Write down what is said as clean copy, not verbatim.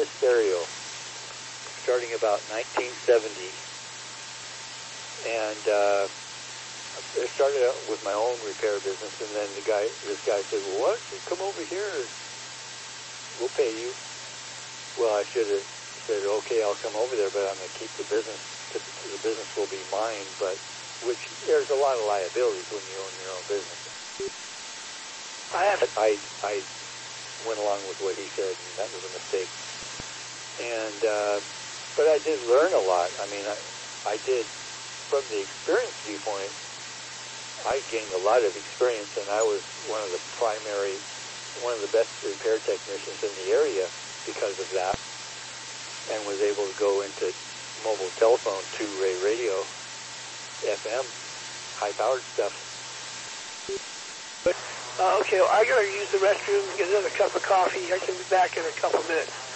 wireless stereo starting about 1970. And I started out with my own repair business, and then this guy said, well, why don't you come over here? We'll pay you. Well, I should have said, okay, I'll come over there, but I'm going to keep the business. The business will be mine, but there's a lot of liabilities when you own your own business. I went along with what he said, and that was a mistake. And but I did learn a lot. I mean, I did, from the experience viewpoint, I gained a lot of experience, and I was one of the best repair technicians in the area because of that, and was able to go into mobile telephone, two-way radio, FM, high-powered stuff. Okay, well, I got to use the restroom, get another cup of coffee. I can be back in a couple minutes.